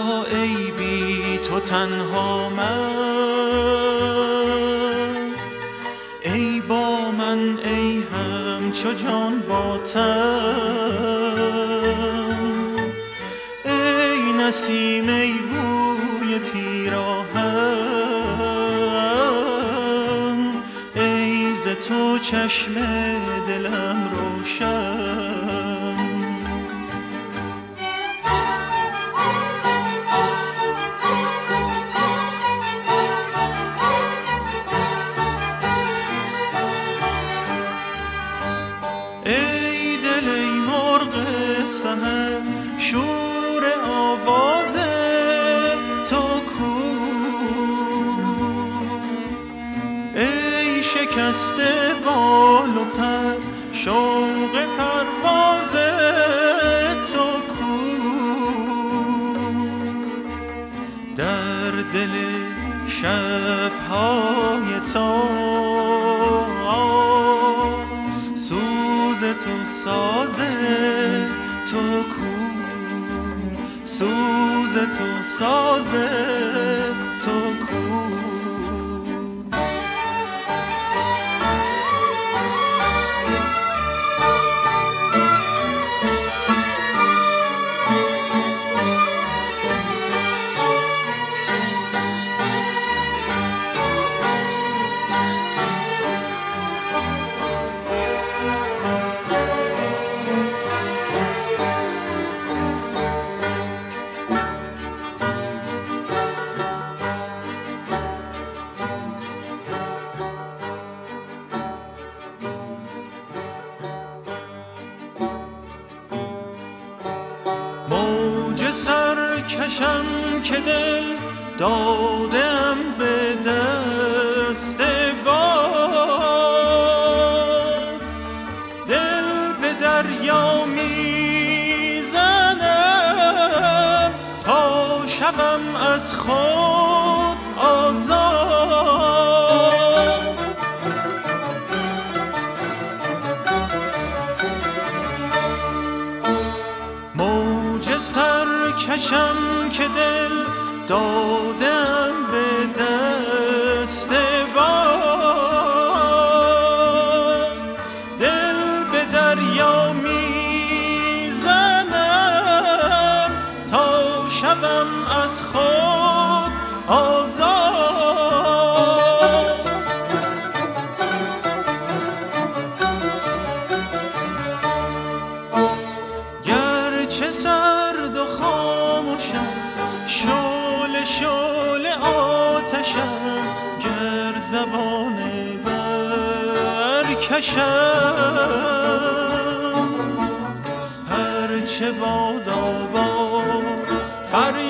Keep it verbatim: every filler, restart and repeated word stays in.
ای بی تو تنها من، ای با من ای همچو جان با تن، ای نسیم ای بوی پیراهن، ای ز تو چشم دلم روشن. ای دل ای مرغ سحر شور آواز تو کو، ای شکسته بال و پر شوق پرواز تو کو، در دل شب‌های تار سوز تو ساز تو کو، سوز تو ساز تو کو. موج سرکشم که دل دادم به دست باد، دل به دریا میزنم تا شوم از خود آزاد. موج سرکشم که دل دادم به دست باد، دل به دریا میزنم تا شوم از خود آزاد. گرچه سرد و خاموشم شعله شعله آتشم، گر زبان برکشم هرچه بادا باد